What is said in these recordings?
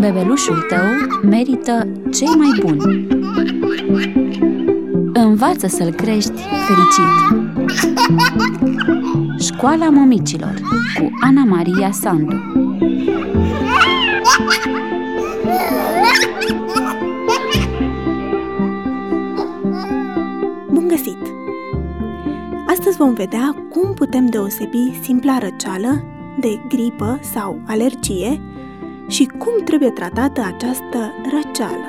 Bebelușul tău merită cei mai buni. Învață să-l crești fericit. Școala Mămicilor cu Ana Maria Sandu. Bun găsit! Astăzi vom vedea cum putem deosebi simpla răceală de gripă sau alergie și cum trebuie tratată această răceală.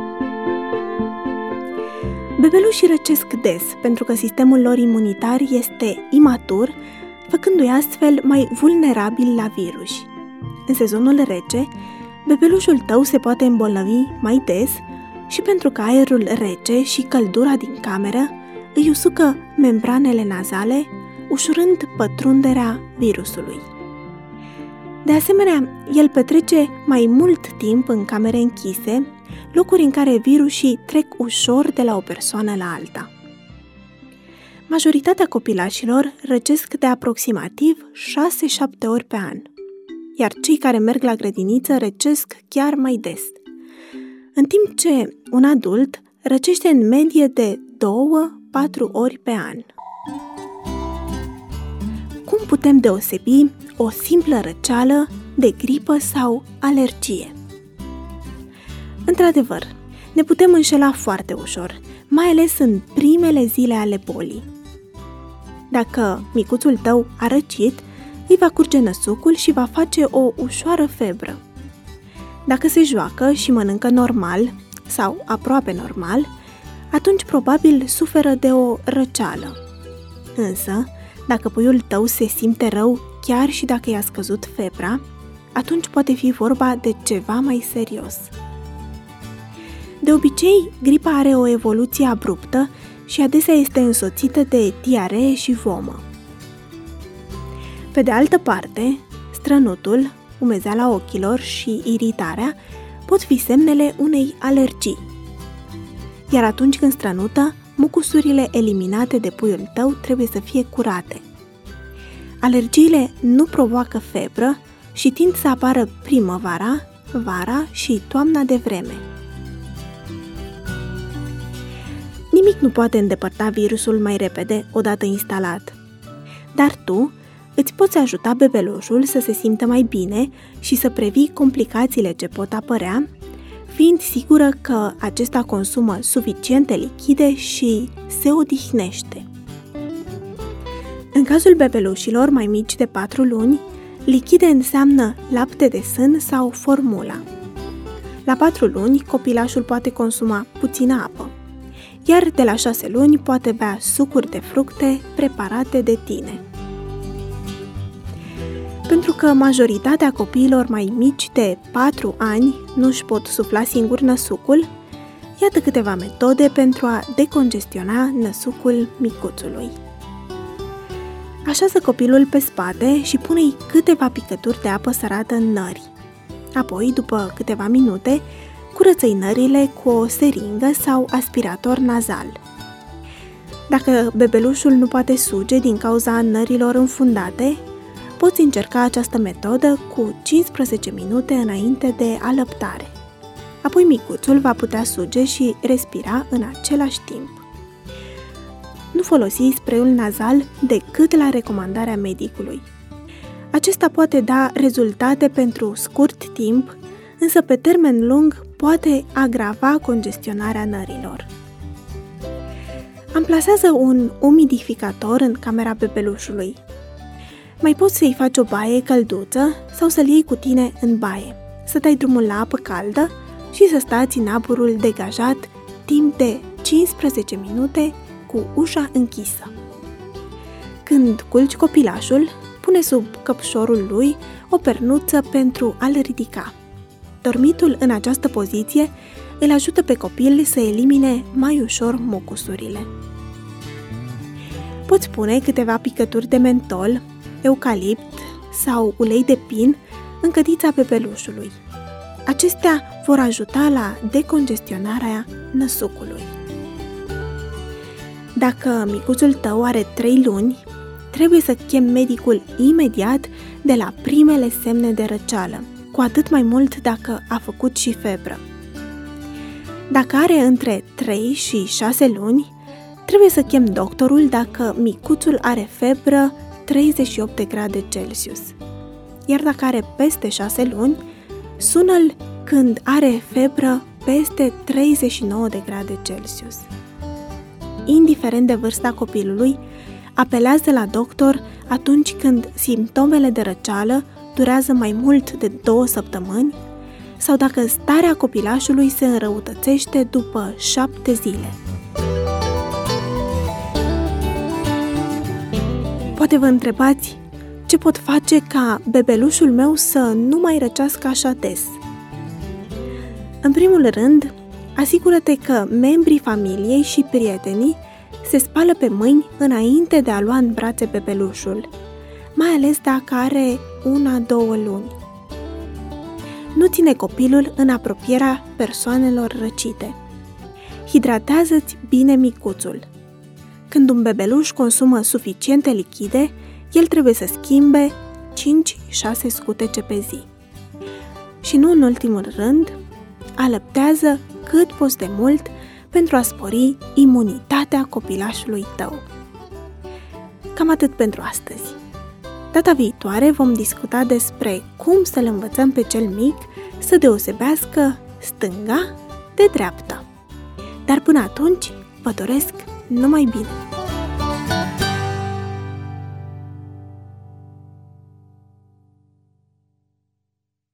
Bebelușii răcesc des pentru că sistemul lor imunitar este imatur, făcându-i astfel mai vulnerabil la virus. În sezonul rece, bebelușul tău se poate îmbolnăvi mai des și pentru că aerul rece și căldura din cameră îi usucă membranele nazale, ușurând pătrunderea virusului. De asemenea, el petrece mai mult timp în camere închise, locuri în care virusii trec ușor de la o persoană la alta. Majoritatea copilașilor răcesc de aproximativ 6-7 ori pe an, iar cei care merg la grădiniță răcesc chiar mai des, în timp ce un adult răcește în medie de 2-4 ori pe an. Cum putem deosebi o simplă răceală de gripă sau alergie? Într-adevăr, ne putem înșela foarte ușor, mai ales în primele zile ale bolii. Dacă micuțul tău a răcit, îi va curge năsucul și va face o ușoară febră. Dacă se joacă și mănâncă normal sau aproape normal, atunci probabil suferă de o răceală. Însă, dacă puiul tău se simte rău chiar și dacă i-a scăzut febra, atunci poate fi vorba de ceva mai serios. De obicei, gripa are o evoluție abruptă și adesea este însoțită de diaree și vomă. Pe de altă parte, strănutul, umezeala ochilor și iritarea pot fi semnele unei alergii. Iar atunci când strănută, mucusurile eliminate de puiul tău trebuie să fie curate. Alergiile nu provoacă febră și tind să apară primăvara, vara și toamna de vreme. Nimic nu poate îndepărta virusul mai repede odată instalat. Dar tu îți poți ajuta bebelușul să se simtă mai bine și să previi complicațiile ce pot apărea, fiind sigură că acesta consumă suficiente lichide și se odihnește. În cazul bebelușilor mai mici de 4 luni, lichide înseamnă lapte de sân sau formula. La 4 luni, copilașul poate consuma puțină apă, iar de la 6 luni poate bea sucuri de fructe preparate de tine. Pentru că majoritatea copiilor mai mici de 4 ani nu își pot sufla singur năsucul, iată câteva metode pentru a decongestiona năsucul micuțului. Așează copilul pe spate și pune-i câteva picături de apă sărată în nări. Apoi, după câteva minute, curăță-i nările cu o seringă sau aspirator nazal. Dacă bebelușul nu poate suge din cauza nărilor înfundate, poți încerca această metodă cu 15 minute înainte de alăptare. Apoi micuțul va putea suge și respira în același timp. Nu folosi spray-ul nazal decât la recomandarea medicului. Acesta poate da rezultate pentru scurt timp, însă pe termen lung poate agrava congestionarea nărilor. Amplasează un umidificator în camera bebelușului. Mai poți să-i faci o baie călduță sau să-l iei cu tine în baie, să dai drumul la apă caldă și să stați în aburul degajat timp de 15 minute cu ușa închisă. Când culci copilașul, pune sub căpșorul lui o pernuță pentru a-l ridica. Dormitul în această poziție îl ajută pe copil să elimine mai ușor mucusurile. Poți pune câteva picături de mentol, eucalipt sau ulei de pin în cătița bebelușului. Acestea vor ajuta la decongestionarea năsucului. Dacă micuțul tău are 3 luni, trebuie să chemi medicul imediat de la primele semne de răceală, cu atât mai mult dacă a făcut și febră. Dacă are între 3 și 6 luni, trebuie să chem doctorul dacă micuțul are febră 38 de grade Celsius. Iar dacă are peste 6 luni, sună-l când are febră peste 39 de grade Celsius. Indiferent de vârsta copilului, apelează la doctor atunci când simptomele de răceală durează mai mult de 2 săptămâni sau dacă starea copilașului se înrăutățește după 7 zile. Poate vă întrebați, ce pot face ca bebelușul meu să nu mai răcească așa des? În primul rând, asigură-te că membrii familiei și prietenii se spală pe mâini înainte de a lua în brațe bebelușul, mai ales dacă are 1-2 luni. Nu ține copilul în apropierea persoanelor răcite. Hidratează-ți bine micuțul. Când un bebeluș consumă suficiente lichide, el trebuie să schimbe 5-6 scutece pe zi. Și nu în ultimul rând, alăptează cât poți de mult pentru a spori imunitatea copilașului tău. Cam atât pentru astăzi. Data viitoare vom discuta despre cum să-l învățăm pe cel mic să deosebească stânga de dreapta. Dar până atunci, vă doresc numai bine!